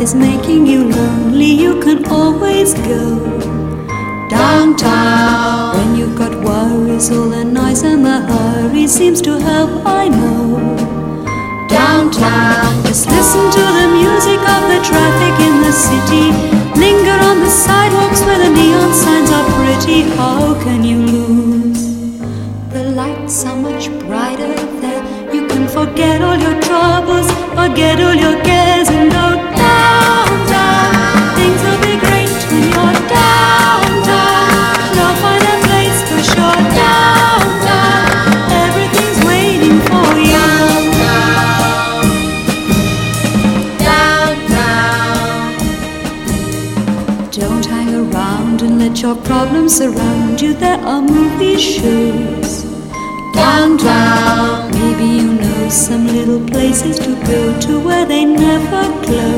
is making you lonely, you can always go downtown. When you've got worries, all the noise and the hurry seems to help, I know. Downtown, just listen to the music of the traffic in the city. Linger on the sidewalks where the neon signs are pretty. How can you lose? The lights are much brighter there. You can forget all your troubles, forget all your cares, and go downtown. Things will be great when you're downtown. You'll find a place for sure. Downtown, everything's waiting for you. Don't hang around and let your problems surround you. There are movie shows downtown. Maybe you know some little places to go to where they never close.